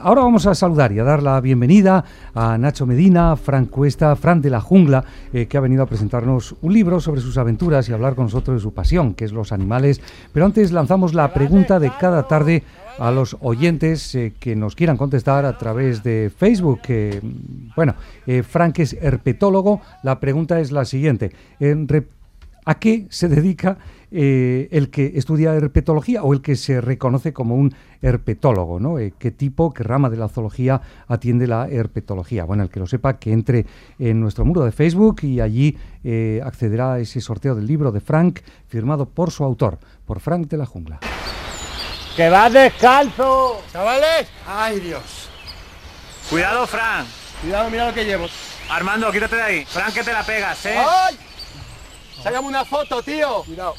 ahora vamos a saludar y a dar la bienvenida a Nacho Medina, Fran Cuesta, Fran de la Jungla, que ha venido a presentarnos un libro sobre sus aventuras y hablar con nosotros de su pasión, que es los animales. Pero antes lanzamos la pregunta de cada tarde a los oyentes que nos quieran contestar a través de Facebook. Frank es herpetólogo. La pregunta es la siguiente. ¿A qué se dedica el que estudia herpetología o el que se reconoce como un herpetólogo, ¿no? ¿Qué rama de la zoología atiende la herpetología? Bueno, el que lo sepa, que entre en nuestro muro de Facebook y allí accederá a ese sorteo del libro de Frank, firmado por su autor, por Frank de la Jungla. ¡Que vas descalzo! ¡Chavales! ¡Ay, Dios! Cuidado, Fran. Cuidado, mira lo que llevo. Armando, quítate de ahí. Fran, que te la pegas, ¿eh? ¡Ay! ¡Sácame una foto, tío! Cuidado.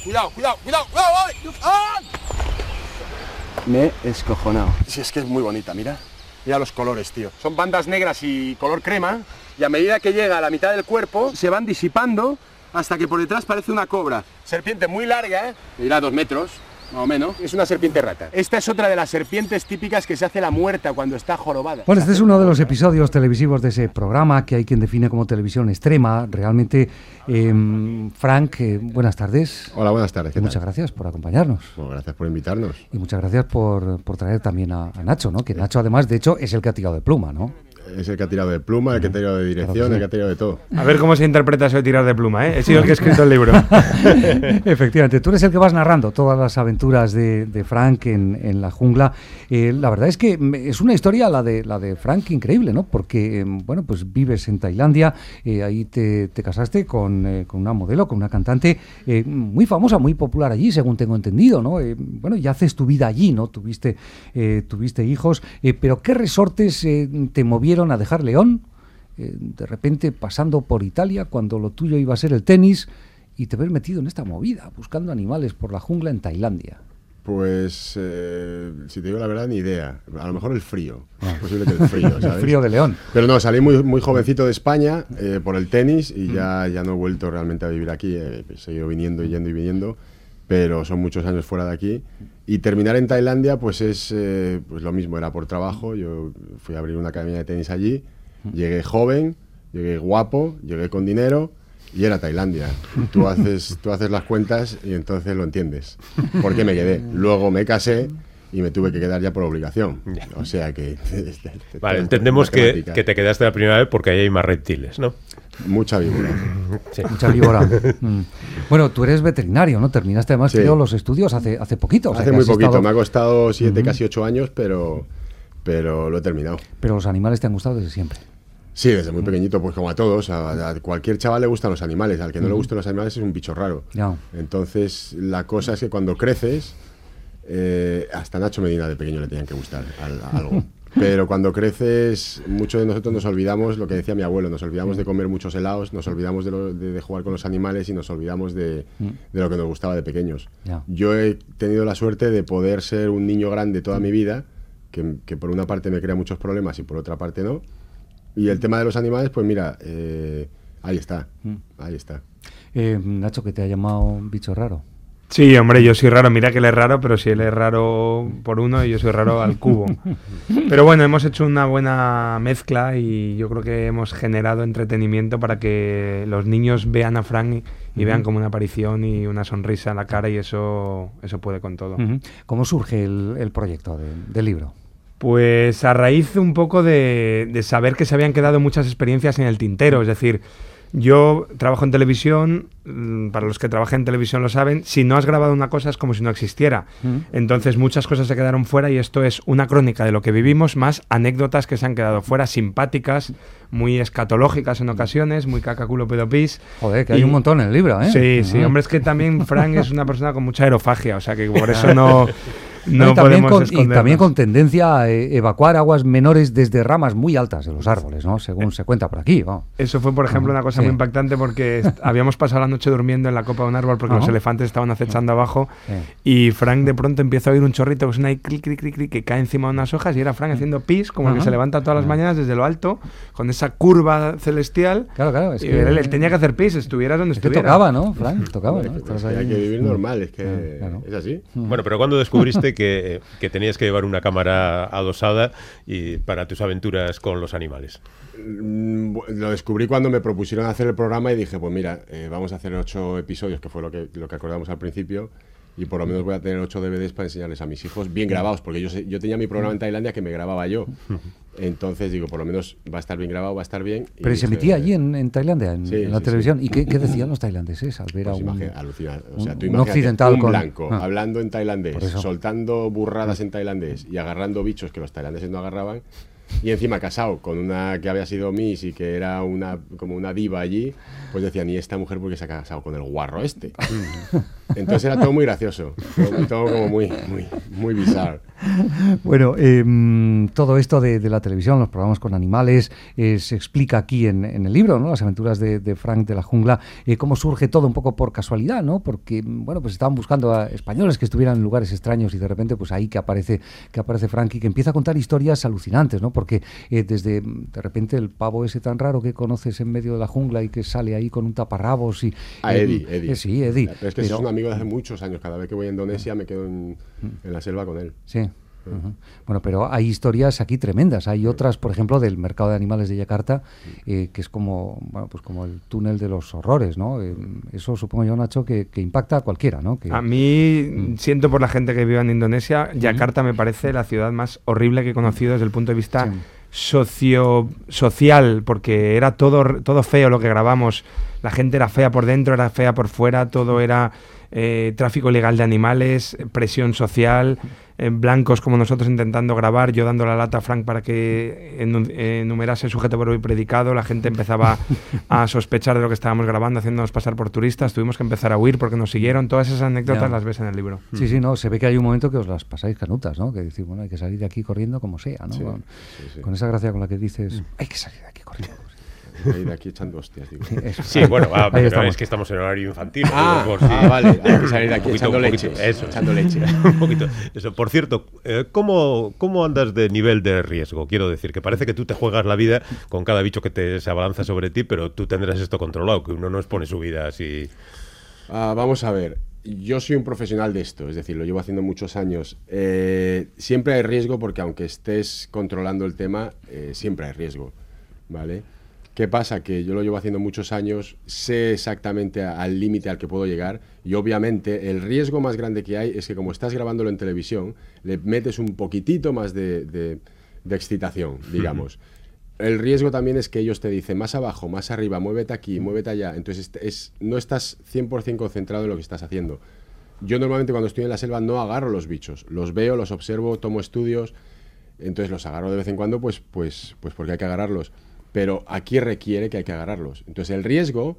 ¡Ay! Me he escojonado. Si es que es muy bonita, mira. Mira los colores, tío. Son bandas negras y color crema. Y a medida que llega a la mitad del cuerpo, se van disipando hasta que por detrás parece una cobra. Serpiente muy larga, ¿eh? Medirá 2 metros. Más o menos. Es una serpiente rata. Esta es otra de las serpientes típicas que se hace la muerta cuando está jorobada. Bueno, este es uno de los episodios televisivos de ese programa que hay quien define como televisión extrema. Realmente, Frank, buenas tardes. Hola, buenas tardes. Muchas gracias por acompañarnos. Bueno, gracias por invitarnos. Y muchas gracias por traer también a Nacho, ¿no? Que Nacho, además, de hecho, es el que ha tirado de pluma, ¿no? Es el que ha tirado de pluma, el que ha tirado de dirección, claro que sí. El que ha tirado de todo. A ver cómo se interpreta eso de tirar de pluma, ¿eh? He sido el que ha escrito el libro. Efectivamente, tú eres el que vas narrando todas las aventuras de Frank en la jungla. La verdad es que es una historia, la de Frank, increíble, ¿no? Porque, pues vives en Tailandia, ahí te casaste con una modelo, con una cantante muy famosa, muy popular allí, según tengo entendido, ¿no? Y haces tu vida allí, ¿no? Tuviste hijos, pero ¿qué resortes te movieron a dejar León, de repente pasando por Italia, cuando lo tuyo iba a ser el tenis, y te ves metido en esta movida, buscando animales por la jungla en Tailandia? Pues, si te digo la verdad, ni idea. A lo mejor el frío. Es posible que el frío, ¿sabes? El frío de León. Pero no, salí muy jovencito de España por el tenis y ya no he vuelto realmente a vivir aquí. He seguido viniendo, yendo y viniendo, pero son muchos años fuera de aquí. Y terminar en Tailandia, pues es pues lo mismo, era por trabajo. Yo fui a abrir una academia de tenis allí, llegué joven, llegué guapo, llegué con dinero y era Tailandia. Tú haces las cuentas y entonces lo entiendes. ¿Por qué me quedé? Luego me casé y me tuve que quedar ya por obligación. O sea que... Vale, entendemos que te quedaste la primera vez porque ahí hay más reptiles, ¿no? Mucha víbora. Sí. Mucha víbora. Bueno, tú eres veterinario, ¿no? Terminaste además los estudios hace poquito. Hace muy poquito, me ha costado 7, casi 8 años, pero lo he terminado. Pero los animales te han gustado desde siempre. Sí, desde muy pequeñito, pues como a todos, a cualquier chaval le gustan los animales, al que no le gusten los animales es un bicho raro. No. Entonces, la cosa es que cuando creces, hasta Nacho Medina de pequeño le tenían que gustar algo. Pero cuando creces, muchos de nosotros nos olvidamos, lo que decía mi abuelo, nos olvidamos de comer muchos helados, nos olvidamos de jugar con los animales y nos olvidamos de lo que nos gustaba de pequeños. Yeah. Yo he tenido la suerte de poder ser un niño grande toda mi vida, que por una parte me crea muchos problemas y por otra parte no. Y el tema de los animales, pues mira, ahí está. Nacho, ¿que te ha llamado un bicho raro? Sí, hombre, yo soy raro. Mira que él es raro, pero si él es raro por uno y yo soy raro al cubo. Pero bueno, hemos hecho una buena mezcla y yo creo que hemos generado entretenimiento para que los niños vean a Frank y vean como una aparición y una sonrisa en la cara, y eso puede con todo. ¿Cómo surge el proyecto del libro? Pues a raíz un poco de saber que se habían quedado muchas experiencias en el tintero, es decir... Yo trabajo en televisión, para los que trabajan en televisión lo saben, si no has grabado una cosa es como si no existiera. Entonces muchas cosas se quedaron fuera y esto es una crónica de lo que vivimos, más anécdotas que se han quedado fuera, simpáticas, muy escatológicas en ocasiones, muy caca, culo, pedo, pis. Joder, que hay un montón en el libro, ¿eh? Sí, sí, hombre, es que también Frank es una persona con mucha aerofagia, o sea que por eso no también con tendencia a evacuar aguas menores desde ramas muy altas de los árboles, ¿no? Según se cuenta por aquí. Vamos. Eso fue, por ejemplo, una cosa muy impactante porque habíamos pasado la noche durmiendo en la copa de un árbol porque los elefantes estaban acechando abajo y Frank de pronto empieza a oír un chorrito que suena ahí clic, clic, clic, clic, que cae encima de unas hojas y era Frank haciendo pis, como el que se levanta todas las mañanas desde lo alto, con esa curva celestial. Claro, es y que él tenía que hacer pis, estuviera donde estuviera. Tocaba, ¿no, Frank? Tocaba, ¿no? Pues hay que vivir normal, es que es así. Bueno, pero ¿cuándo descubriste que tenías que llevar una cámara adosada para tus aventuras con los animales? Lo descubrí cuando me propusieron hacer el programa y dije, pues mira, vamos a hacer 8 episodios, que fue lo que acordamos al principio, y por lo menos voy a tener 8 DVDs para enseñarles a mis hijos bien grabados, porque yo tenía mi programa en Tailandia que me grababa yo. Entonces digo, por lo menos va a estar bien grabado, va a estar bien. Pero se emitía allí en Tailandia, en la televisión. Sí. ¿Y qué decían los tailandeses al ver pues a un alucinante. O sea, tú un imagínate occidental un con blanco hablando en tailandés, eso. soltando burradas en tailandés y agarrando bichos que los tailandeses no agarraban, y encima casado con una que había sido Miss y que era como una diva allí, pues decían, ¿y esta mujer por qué se ha casado con el guarro este? Entonces era todo muy gracioso, todo como muy bizarro. Bueno, todo esto de la televisión, los programas con animales, se explica aquí en el libro, ¿no? Las aventuras de Frank de la Jungla, cómo surge todo un poco por casualidad, ¿no? Porque, bueno, pues estaban buscando a españoles que estuvieran en lugares extraños y de repente, pues ahí que aparece Frank y que empieza a contar historias alucinantes, ¿no? Porque de repente el pavo ese tan raro que conoces en medio de la jungla y que sale ahí con un taparrabos y... Eddie. Sí, Eddie. Pero es que es un amigo de hace muchos años. Cada vez que voy a Indonesia me quedo en la selva con él. Sí. Uh-huh. Bueno, pero hay historias aquí tremendas. Hay otras, por ejemplo, del mercado de animales de Yakarta, que es como, bueno, pues como el túnel de los horrores, ¿no? Eso supongo yo, Nacho, que impacta a cualquiera, ¿no? A mí, siento por la gente que vive en Indonesia, Yakarta me parece la ciudad más horrible que he conocido desde el punto de vista social, porque era todo feo lo que grabamos. La gente era fea por dentro, era fea por fuera, todo era tráfico ilegal de animales, presión social, blancos como nosotros intentando grabar, yo dando la lata a Frank para que enumerase sujeto, verbo y predicado. La gente empezaba a sospechar de lo que estábamos grabando, haciéndonos pasar por turistas. Tuvimos que empezar a huir porque nos siguieron. Todas esas anécdotas las ves en el libro. Sí, no, se ve que hay un momento que os las pasáis canutas, ¿no? Que decís, bueno, hay que salir de aquí corriendo como sea, ¿no? Sí. Con esa gracia con la que dices, hay que salir de aquí corriendo. Hay de aquí echando hostias, digo. Sí, bueno, pero es que estamos en horario infantil. Vale, hay que salir de aquí echando leche. Echando leche. Un poquito. Eso. Por cierto, ¿cómo andas de nivel de riesgo? Quiero decir, que parece que tú te juegas la vida con cada bicho que se abalanza sobre ti, pero tú tendrás esto controlado, que uno no expone su vida así. Vamos a ver. Yo soy un profesional de esto, es decir, lo llevo haciendo muchos años. Siempre hay riesgo porque aunque estés controlando el tema, siempre hay riesgo, ¿vale? ¿Qué pasa? Que yo lo llevo haciendo muchos años, sé exactamente al límite al que puedo llegar y obviamente el riesgo más grande que hay es que como estás grabándolo en televisión, le metes un poquitito más de excitación, digamos. El riesgo también es que ellos te dicen más abajo, más arriba, muévete aquí, muévete allá. Entonces no estás 100% concentrado en lo que estás haciendo. Yo normalmente cuando estoy en la selva no agarro los bichos, los veo, los observo, tomo estudios, entonces los agarro de vez en cuando pues porque hay que agarrarlos. Pero aquí requiere que hay que agarrarlos. Entonces el riesgo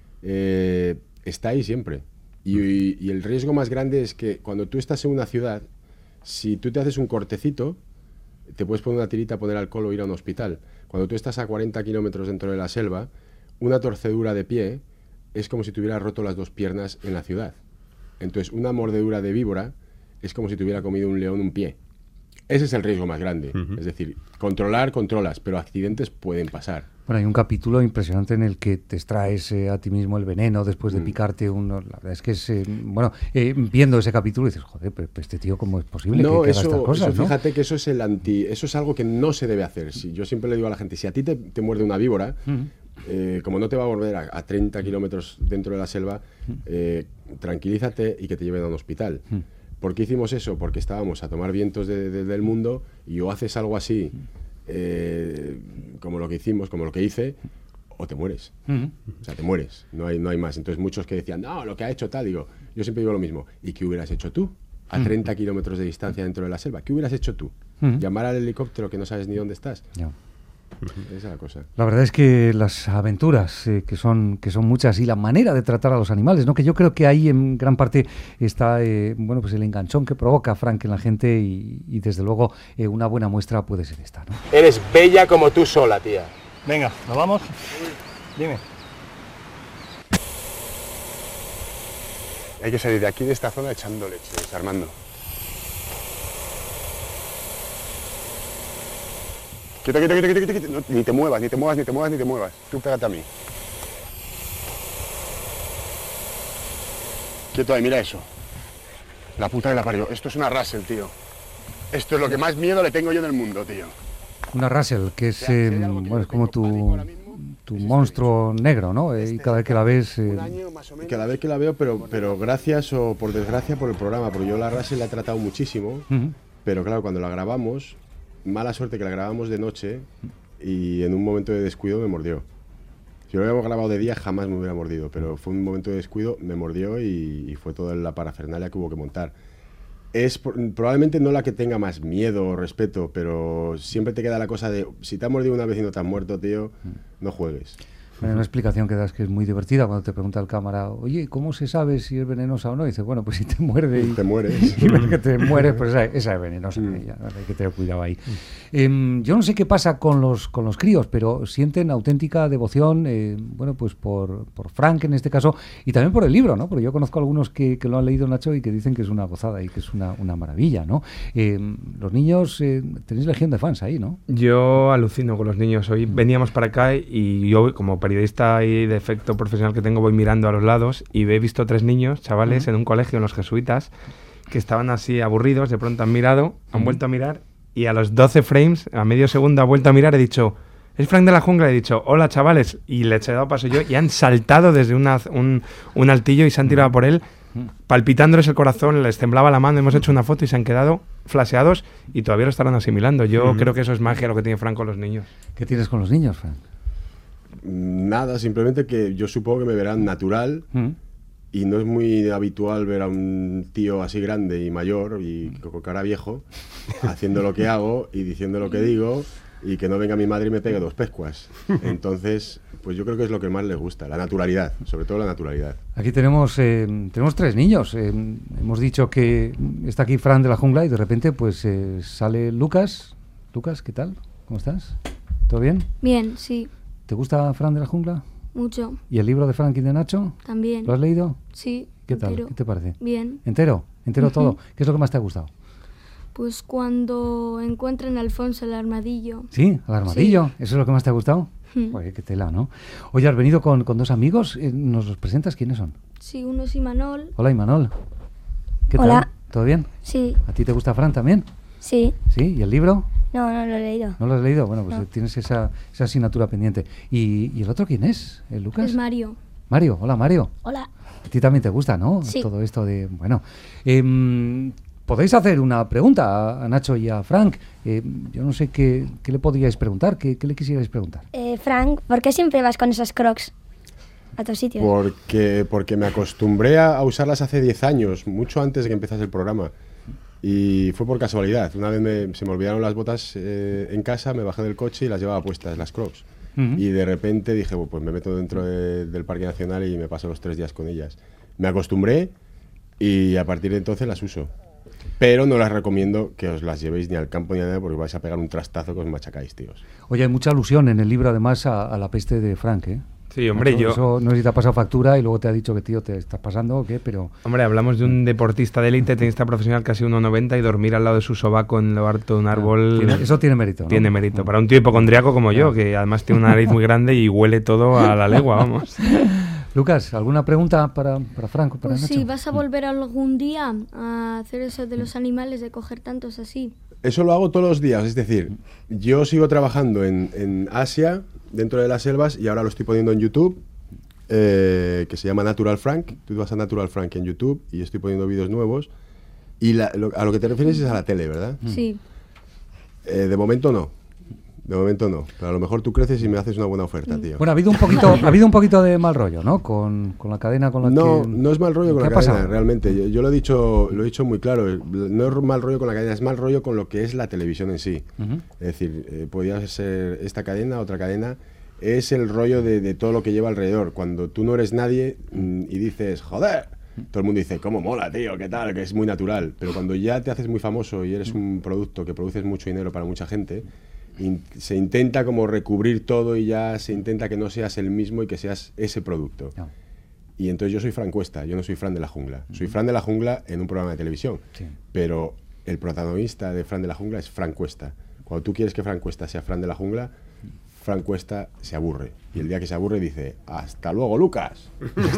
está ahí siempre. Y el riesgo más grande es que cuando tú estás en una ciudad, si tú te haces un cortecito, te puedes poner una tirita, poner alcohol o ir a un hospital. Cuando tú estás a 40 kilómetros dentro de la selva, una torcedura de pie es como si te hubieras roto las 2 piernas en la ciudad. Entonces una mordedura de víbora es como si te hubiera comido un león un pie. Ese es el riesgo más grande. Es decir, controlas, pero accidentes pueden pasar. Bueno, hay un capítulo impresionante en el que te extraes a ti mismo el veneno después de picarte uno. La verdad es que es, viendo ese capítulo dices, joder, pero este tío, ¿cómo es posible que haga estas cosas? Eso, fíjate que eso es algo que no se debe hacer. Yo siempre le digo a la gente, si a ti te muerde una víbora, como no te va a volver a 30 kilómetros dentro de la selva, tranquilízate y que te lleven a un hospital. ¿Por qué hicimos eso? Porque estábamos a tomar vientos del mundo y o haces algo así, como lo que hicimos, como lo que hice, o te mueres. O sea, te mueres, no hay más. Entonces muchos que decían, no, lo que ha hecho tal, yo siempre digo lo mismo. ¿Y qué hubieras hecho tú? A 30 kilómetros de distancia dentro de la selva. ¿Qué hubieras hecho tú? ¿Llamar al helicóptero que no sabes ni dónde estás? Esa es la cosa. La verdad es que las aventuras, que son muchas, y la manera de tratar a los animales, ¿no? Que yo creo que ahí en gran parte está pues el enganchón que provoca Frank en la gente y desde luego una buena muestra puede ser esta, ¿no? Eres bella como tú sola, tía. Venga, ¿nos vamos? Dime. Hay que salir de aquí, de esta zona, echando leche, desarmando. Quieto. No, ni te muevas. Tú pégate a mí. Quieto ahí, mira eso. La puta que la parió. Esto es una Russell, tío. Esto es lo que más miedo le tengo yo en el mundo, tío. Una Russell, que es, bueno, es como tu monstruo negro, ¿no? Y cada vez que la ves... Y cada vez que la veo, pero gracias o por desgracia por el programa, porque yo la Russell la he tratado muchísimo, pero claro, cuando la grabamos, mala suerte que la grabamos de noche y en un momento de descuido me mordió. Si lo hubiéramos grabado de día jamás me hubiera mordido, pero fue un momento de descuido, me mordió y fue toda la parafernalia que hubo que montar. Es probablemente no la que tenga más miedo o respeto, pero siempre te queda la cosa de si te ha mordido una vez y no te has muerto, tío, no juegues. Hay una explicación que das que es muy divertida cuando te pregunta el cámara, oye, ¿cómo se sabe si es venenosa o no? Y dices, bueno, pues si te muerde y te mueres, y ves que te mueres, pues esa es venenosa. Ya, hay que tener cuidado ahí. Yo no sé qué pasa con los críos, pero sienten auténtica devoción, bueno, pues por Frank en este caso, y también por el libro, ¿no? Porque yo conozco a algunos que lo han leído, Nacho, y que dicen que es una gozada y que es una maravilla, ¿no? Los niños, tenéis legión de fans ahí, ¿no? Yo alucino con los niños. Hoy veníamos para acá y yo, como periodista y de efecto profesional que tengo, voy mirando a los lados y he visto 3 niños, chavales, en un colegio, en los jesuitas, que estaban así aburridos, de pronto han mirado, han vuelto a mirar y a los 12 frames, a medio segundo, ha vuelto a mirar, he dicho, ¿es Frank de la Jungla? He dicho, hola chavales, y les he dado paso yo y han saltado desde un altillo y se han tirado por él, palpitándoles el corazón, les temblaba la mano, hemos hecho una foto y se han quedado flasheados y todavía lo estarán asimilando. Yo creo que eso es magia lo que tiene Frank con los niños. ¿Qué tienes con los niños, Frank? Nada, simplemente que yo supongo que me verán natural y no es muy habitual ver a un tío así grande y mayor y con cara viejo haciendo lo que hago y diciendo lo que digo y que no venga mi madre y me pegue 2 pescuas. Entonces, pues yo creo que es lo que más les gusta, la naturalidad, sobre todo la naturalidad. Aquí tenemos 3 niños. Hemos dicho que está aquí Fran de la Jungla y de repente pues sale Lucas. Lucas, ¿qué tal? ¿Cómo estás? ¿Todo bien? Bien, sí. ¿Te gusta Fran de la Jungla? Mucho. ¿Y el libro de Frank y de Nacho? También. ¿Lo has leído? Sí. ¿Qué tal? Entero. ¿Qué te parece? Bien. ¿Entero? ¿Entero todo? ¿Qué es lo que más te ha gustado? Pues cuando encuentran a Alfonso el armadillo. ¿Sí? ¿Al armadillo? Sí. ¿Eso es lo que más te ha gustado? Oye, qué tela, ¿no? Oye, has venido con 2 amigos. ¿Nos los presentas? ¿Quiénes son? Sí, uno es Imanol. Hola, Imanol. ¿Qué Hola. tal? ¿Todo bien? Sí. ¿A ti te gusta Fran también? Sí. ¿Sí? ¿Y el libro? No, no lo he leído. ¿No lo has leído? Bueno, pues No. tienes esa asignatura pendiente. ¿Y el otro quién es? ¿El Lucas? Es Mario. Mario, hola Mario. Hola. A ti también te gusta, ¿no? Sí. Todo esto de... Bueno, podéis hacer una pregunta a Nacho y a Frank. Yo no sé qué le podríais preguntar, qué le quisierais preguntar. Frank, ¿por qué siempre vas con esos Crocs a tus sitios? Porque me acostumbré a usarlas hace 10 años, mucho antes de que empezase el programa. Y fue por casualidad. Una vez se me olvidaron las botas en casa, me bajé del coche y las llevaba puestas, las Crocs. Y de repente dije, pues me meto dentro del Parque Nacional y me paso los 3 días con ellas. Me acostumbré y a partir de entonces las uso. Pero no las recomiendo que os las llevéis ni al campo ni a nada porque vais a pegar un trastazo que os machacáis, tíos. Oye, hay mucha alusión en el libro además a la peste de Frank, ¿eh? Sí, hombre, Nacho, eso no sé si te ha pasado factura y luego te ha dicho que, tío, te estás pasando o qué, pero... Hombre, hablamos de un deportista de élite, tenista profesional casi 1,90 y dormir al lado de su sobaco en lo alto de un árbol... Eso tiene mérito, ¿no? Tiene mérito. Para un tío hipocondriaco como yo, que además tiene una nariz muy grande y huele todo a la legua, vamos. Lucas, ¿alguna pregunta para Frank o para Pues Nacho? sí, ¿vas a volver algún día a hacer eso de los animales, de coger tantos así? Eso lo hago todos los días, es decir, yo sigo trabajando en Asia, dentro de las selvas, y ahora lo estoy poniendo en YouTube, que se llama Natural Frank. Tú vas a Natural Frank en YouTube y estoy poniendo vídeos nuevos. Y a lo que te refieres es a la tele, ¿verdad? Sí. De momento no. De momento no. Pero a lo mejor tú creces y me haces una buena oferta, tío. Bueno, ha habido un poquito de mal rollo, ¿no? Con la cadena con la No, que... no es mal rollo con la ¿Qué ha cadena, pasado? realmente. Yo lo he dicho muy claro. No es mal rollo con la cadena, es mal rollo con lo que es la televisión en sí. Es decir, podría ser esta cadena, otra cadena. Es el rollo de todo lo que lleva alrededor. Cuando tú no eres nadie y dices, joder, todo el mundo dice, cómo mola, tío, qué tal, que es muy natural. Pero cuando ya te haces muy famoso y eres un producto que produces mucho dinero para mucha gente, se intenta como recubrir todo y ya se intenta que no seas el mismo y que seas ese producto. No. Y entonces yo soy Fran Cuesta, yo no soy Fran de la Jungla. Soy Fran de la Jungla en un programa de televisión. Sí. Pero el protagonista de Fran de la Jungla es Fran Cuesta. Cuando tú quieres que Fran Cuesta sea Fran de la Jungla, Fran Cuesta se aburre. Y el día que se aburre dice, hasta luego, Lucas.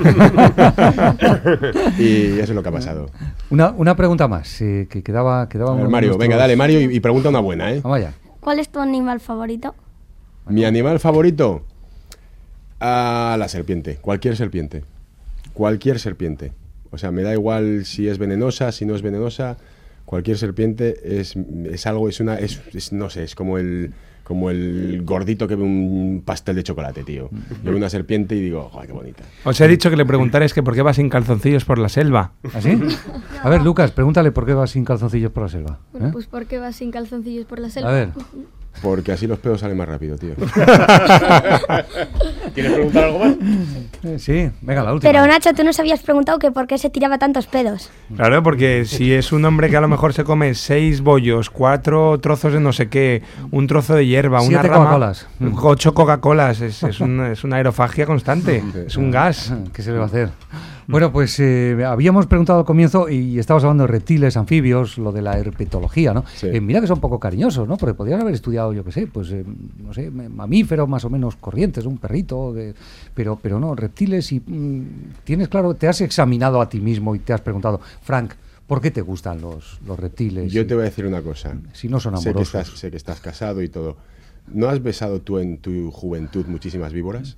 Y eso es lo que ha pasado. Una pregunta más, que quedaba... A ver, Mario, venga, dale, Mario, y pregunta una buena, ¿eh? Vamos allá. ¿Cuál es tu animal favorito? Mi animal favorito, la serpiente, cualquier serpiente. Cualquier serpiente. O sea, me da igual si es venenosa, si no es venenosa. Cualquier serpiente es algo, no sé, es como el gordito que ve un pastel de chocolate, tío. Yo veo una serpiente y digo, joder, qué bonita. Os he dicho que le preguntarais que por qué va sin calzoncillos por la selva. ¿Así? A ver, Lucas, pregúntale por qué vas sin calzoncillos por la selva. Bueno, pues ¿por qué vas sin calzoncillos por la selva? A ver. Porque así los pedos salen más rápido, tío. ¿Quieres preguntar algo más? Sí, venga, la última. Pero Nacho, tú nos habías preguntado que por qué se tiraba tantos pedos. Claro, porque si es un hombre que a lo mejor se come 6 bollos, 4 trozos de no sé qué, un trozo de hierba, 7 una rama, Coca-Colas. 8 Coca-Colas, es una aerofagia constante, es un gas. ¿Qué se le va a hacer? Bueno, pues habíamos preguntado al comienzo y estábamos hablando de reptiles, anfibios, lo de la herpetología, ¿no? Sí. Mira que son poco cariñosos, ¿no? Porque podrían haber estudiado, yo qué sé, pues, no sé, mamíferos más o menos corrientes, un perrito, pero no, reptiles y tienes claro, te has examinado a ti mismo y te has preguntado, Frank, ¿por qué te gustan los reptiles? Yo te voy a decir una cosa. Si no son amorosos. Sé que estás casado y todo. ¿No has besado tú en tu juventud muchísimas víboras?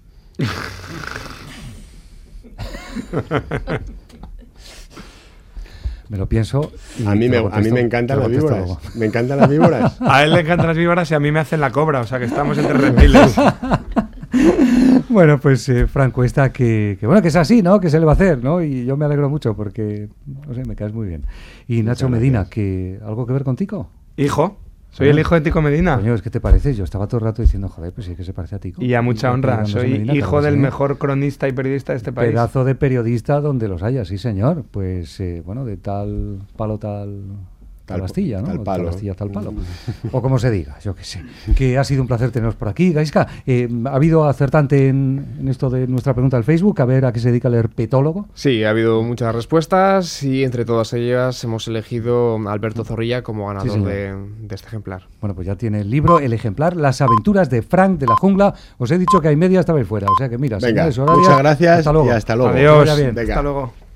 Me lo pienso. A mí me encantan las víboras. Me encantan las víboras. A él le encantan las víboras y a mí me hacen la cobra, o sea que estamos entre reptiles. Bueno, pues Fran Cuesta, que bueno, que es así, ¿no? Que se le va a hacer, ¿no? Y yo me alegro mucho porque, no sé, me caes muy bien. Y Nacho Medina, que ¿algo que ver contigo? Hijo. Soy el hijo de Tico Medina. Coño, ¿qué te parece? Yo estaba todo el rato diciendo, joder, pues sí que se parece a Tico. Y a mucha honra. Soy Medina, hijo del ¿sí? mejor cronista y periodista de este país. Pedazo de periodista donde los haya, sí señor. Pues bueno, de tal palo tal astilla, ¿no? Tal palo. Tal astilla, tal palo. O como se diga, yo qué sé. Que ha sido un placer teneros por aquí. Gaisca, ¿ha habido acertante en esto de nuestra pregunta del Facebook? A ver a qué se dedica el herpetólogo. Sí, ha habido muchas respuestas y entre todas ellas hemos elegido a Alberto Zorrilla como ganador Sí, de este ejemplar. Bueno, pues ya tiene el libro, el ejemplar, Las aventuras de Frank de la jungla. Os he dicho que hay media estabais fuera, o sea que mira, Venga, señales horarias, muchas gracias hasta luego. y hasta luego. Adiós. Que vaya bien. Venga. Hasta luego.